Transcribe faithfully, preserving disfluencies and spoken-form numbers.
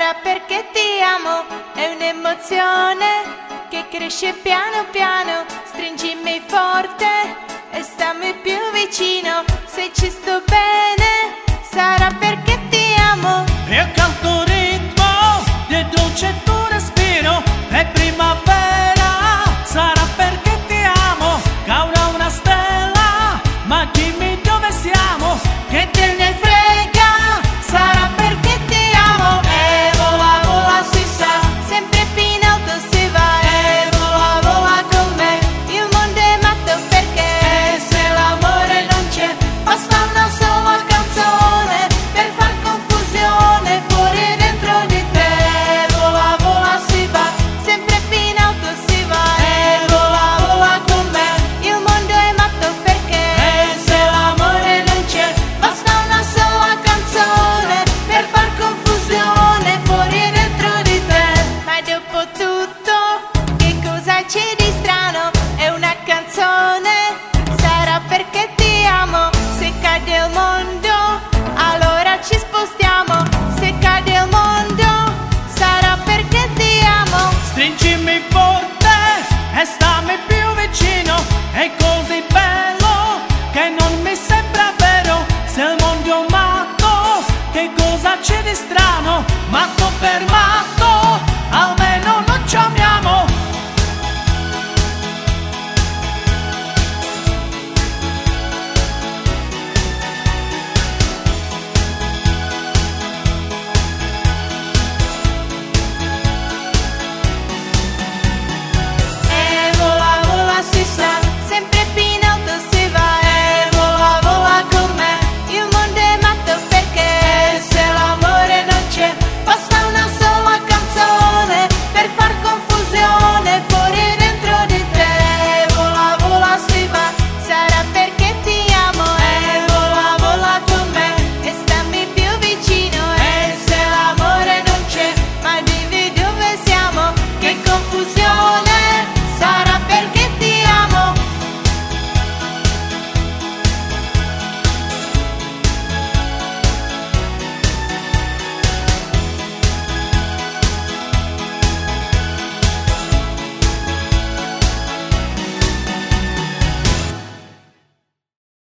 Sarà perché ti amo, è un'emozione che cresce piano piano. Stringimi forte e stammi più vicino. Se ci sto bene, sarà perché ti amo. E accanto al ritmo del dolce tuo respiro è primavera. Sarà perché ti amo. Cauda una stella, ma dimmi dove siamo, che te ne frega. Sarà perché ti amo. E vola, vola, si sa, Sempre più in alto si va. e vola, vola con me. Il mondo è matto perché E se l'amore non c'è, basta una sola canzone per far confusione fuori dentro di te. vola, vola, si va. Sempre più in alto si va. E vola, vola con me. Il mondo è matto perché E se l'amore non c'è, basta una sola canzone per far confusione fuori dentro di te. Ma dopo tutto, che cosa c'è di strano? È una canzone, sarà perché ti amo. Se cade il mondo, allora ci spostiamo. Se cade il mondo, sarà perché ti amo. stringimi forte e stammi più vicino. È così bello che non mi sembra vero. Se il mondo è un matto, che cosa c'è di strano? Matto per matto, almeno